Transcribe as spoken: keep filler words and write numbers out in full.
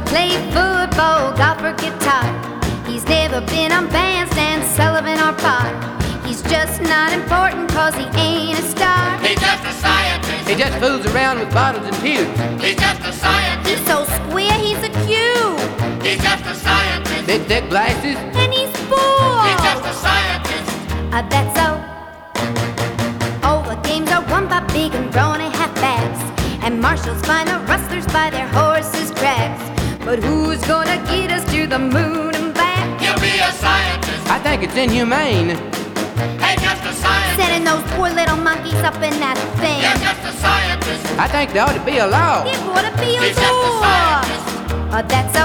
play football, golf, or guitar. He's never been on Bandstand, Sullivan, or Pot. He's just not important cause he ain't a star. He's just a scientist. He just fools around with bottles and pews. He's just a scientist. He's so square, he's a cube. He's just a scientist. Big thick glasses. And he's bald. He's just a scientist. Uh, that's so. All the games are won by big and brawny halfbacks, and marshals find the rustlers by their horses' tracks. But who's gonna get us to the moon and back? He'll be a scientist. I think it's inhumane. Hey, just a scientist. Setting those poor little monkeys up in that thing. You're just a scientist. I think there ought to be a law. It ought to be a He's just a law. scientist. Uh, that's so.